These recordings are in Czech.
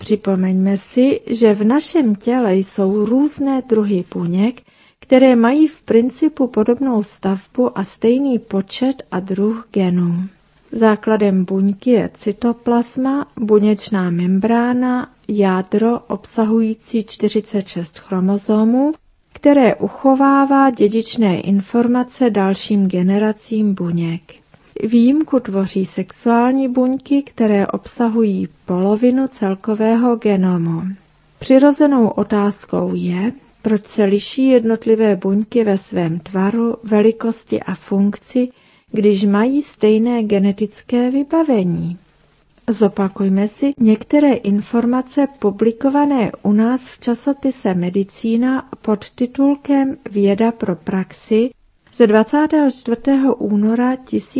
Připomeňme si, že v našem těle jsou různé druhy buněk, které mají v principu podobnou stavbu a stejný počet a druh genů. Základem buňky je cytoplasma, buněčná membrána, jádro obsahující 46 chromozomů, které uchovává dědičné informace dalším generacím buněk. Výjimku tvoří sexuální buňky, které obsahují polovinu celkového genomu. Přirozenou otázkou je, proč se liší jednotlivé buňky ve svém tvaru, velikosti a funkci, když mají stejné genetické vybavení. Zopakujme si některé informace publikované u nás v časopise Medicína pod titulkem Věda pro praxi z 24. února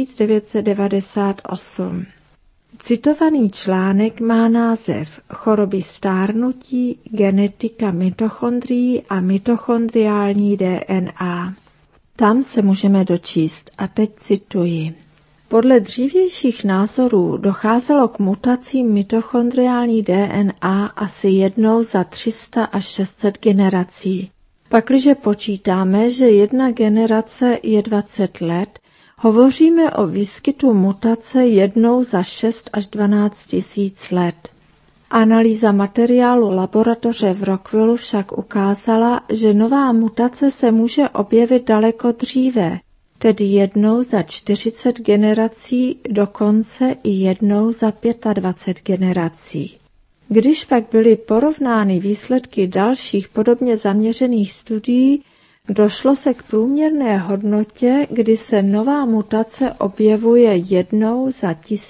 1998. Citovaný článek má název Choroby stárnutí, genetika mitochondrií a mitochondriální DNA. Tam se můžeme dočíst, a teď cituji. Podle dřívějších názorů docházelo k mutacím mitochondriální DNA asi jednou za 300 až 600 generací. Pakliže počítáme, že jedna generace je 20 let, hovoříme o výskytu mutace jednou za 6 až 12 tisíc let. Analýza materiálu laboratoře v Rockvillu však ukázala, že nová mutace se může objevit daleko dříve, tedy jednou za 40 generací, dokonce i jednou za 25 generací. Když pak byly porovnány výsledky dalších podobně zaměřených studií, došlo se k průměrné hodnotě, kdy se nová mutace objevuje jednou za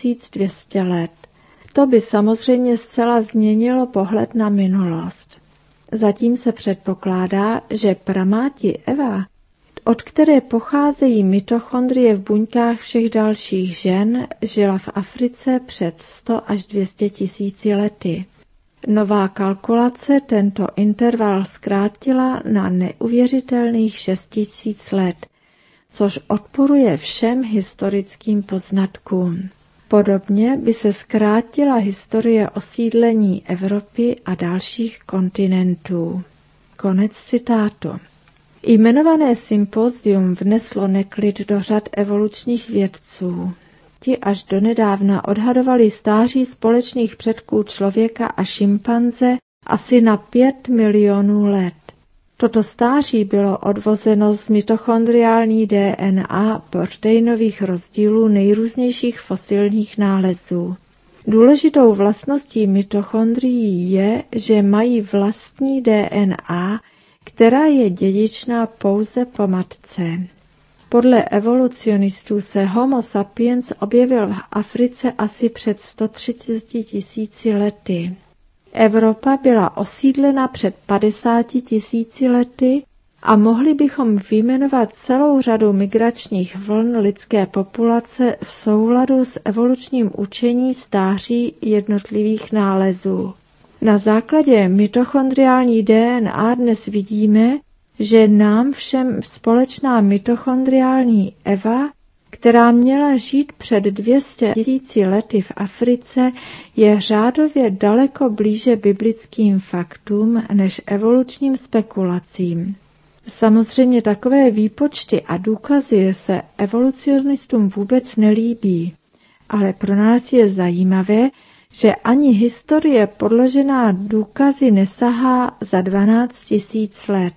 1200 let. To by samozřejmě zcela změnilo pohled na minulost. Zatím se předpokládá, že pramáti Eva, od které pocházejí mitochondrie v buňkách všech dalších žen, žila v Africe před 100 až 200 tisíci lety. Nová kalkulace tento interval zkrátila na neuvěřitelných 6000 let, což odporuje všem historickým poznatkům. Podobně by se zkrátila historie osídlení Evropy a dalších kontinentů. Konec citátu. Jmenované sympozium vneslo neklid do řad evolučních vědců. Ti až donedávna odhadovali stáří společných předků člověka a šimpanze asi na 5 milionů let. Toto stáří bylo odvozeno z mitochondriální DNA proteinových rozdílů nejrůznějších fosilních nálezů. Důležitou vlastností mitochondrií je, že mají vlastní DNA, která je dědičná pouze po matce. Podle evolucionistů se Homo sapiens objevil v Africe asi před 130 tisíci lety. Evropa byla osídlena před 50 tisíci lety a mohli bychom vyjmenovat celou řadu migračních vln lidské populace v souladu s evolučním učení stáří jednotlivých nálezů. Na základě mitochondriální DNA dnes vidíme, že nám všem společná mitochondriální Eva, která měla žít před 200 tisíci lety v Africe, je řádově daleko blíže biblickým faktům než evolučním spekulacím. Samozřejmě takové výpočty a důkazy se evolucionistům vůbec nelíbí, ale pro nás je zajímavé, že ani historie podložená důkazy nesahá za 12 tisíc let.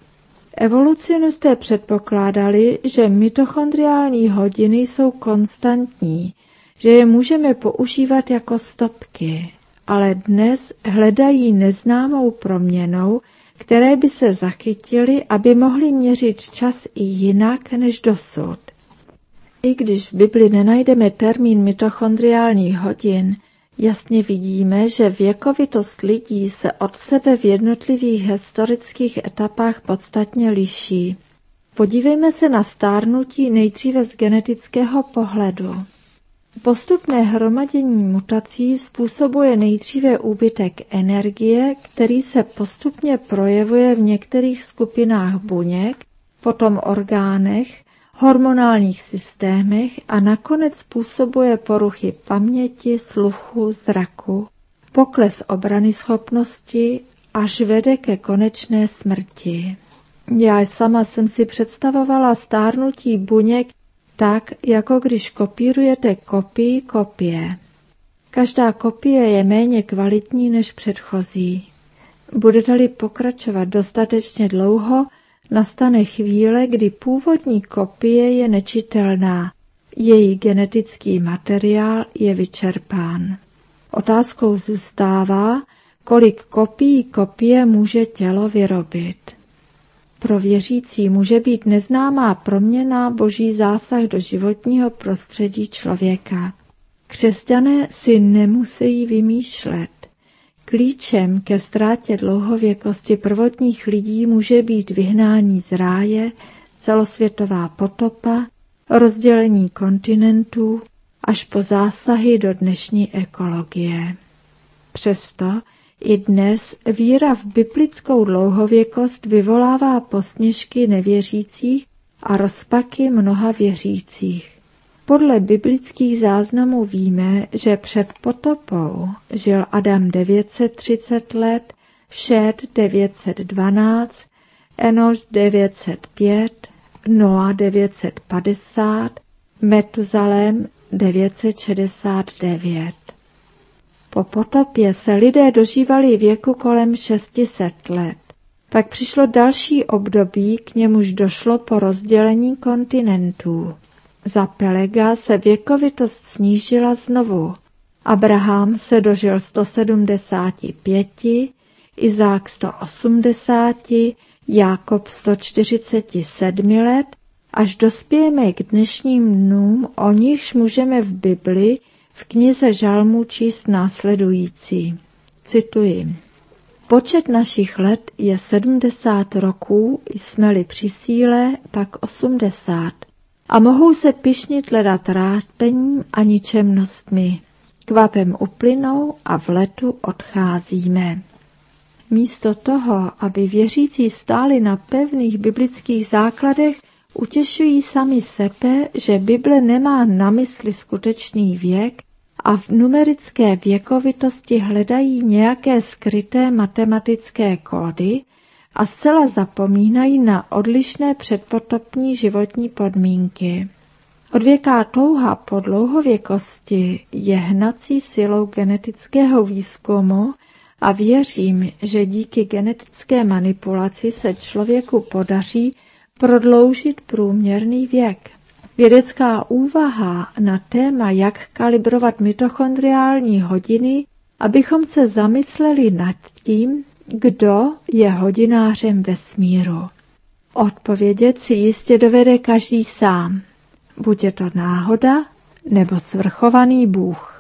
Evolucionisté předpokládali, že mitochondriální hodiny jsou konstantní, že je můžeme používat jako stopky, ale dnes hledají neznámou proměnou, které by se zachytily, aby mohly měřit čas i jinak než dosud. I když v Bibli nenajdeme termín mitochondriálních hodin, jasně vidíme, že věkovitost lidí se od sebe v jednotlivých historických etapách podstatně liší. Podívejme se na stárnutí nejdříve z genetického pohledu. Postupné hromadění mutací způsobuje nejdříve úbytek energie, který se postupně projevuje v některých skupinách buněk, potom orgánech, hormonálních systémech a nakonec způsobuje poruchy paměti, sluchu, zraku pokles obranyschopnosti až vede ke konečné smrti. Já sama jsem si představovala stárnutí buněk tak, jako když kopírujete kopii kopie. Každá kopie je méně kvalitní než předchozí. Budete-li pokračovat dostatečně dlouho, nastane chvíle, kdy původní kopie je nečitelná. Její genetický materiál je vyčerpán. Otázkou zůstává, kolik kopií kopie může tělo vyrobit. Pro věřící může být neznámá proměna boží zásah do životního prostředí člověka. Křesťané si nemusí vymýšlet. Klíčem ke ztrátě dlouhověkosti prvotních lidí může být vyhnání z ráje, celosvětová potopa, rozdělení kontinentů až po zásahy do dnešní ekologie. Přesto i dnes víra v biblickou dlouhověkost vyvolává posměšky nevěřících a rozpaky mnoha věřících. Podle biblických záznamů víme, že před potopou žil Adam 930 let, Šét 912, Enoš 905, Noa 950, Metuzalém 969. Po potopě se lidé dožívali věku kolem 600 let. Pak přišlo další období, k němuž došlo po rozdělení kontinentů. Za Pelega se věkovitost snížila znovu. Abraham se dožil 175, Izák 180, Jákob 147 let, až dospějeme k dnešním dnům, o nichž můžeme v Bibli v knize Žalmů číst následující. Cituji. Počet našich let je 70 roků, jsme-li při síle, pak 80. A mohou se pyšnit leda trápením a ničemnostmi. Kvapem uplynou a v letu odcházíme. Místo toho, aby věřící stáli na pevných biblických základech, utěšují sami sebe, že Bible nemá na mysli skutečný věk a v numerické věkovitosti hledají nějaké skryté matematické kódy a zcela zapomínají na odlišné předpotopní životní podmínky. Odvěká touha po dlouhověkosti je hnací silou genetického výzkumu a věřím, že díky genetické manipulaci se člověku podaří prodloužit průměrný věk. Vědecká úvaha na téma, jak kalibrovat mitochondriální hodiny, abychom se zamysleli nad tím, kdo je hodinářem vesmíru. Odpovědět si jistě dovede každý sám. Buď je to náhoda, nebo svrchovaný Bůh.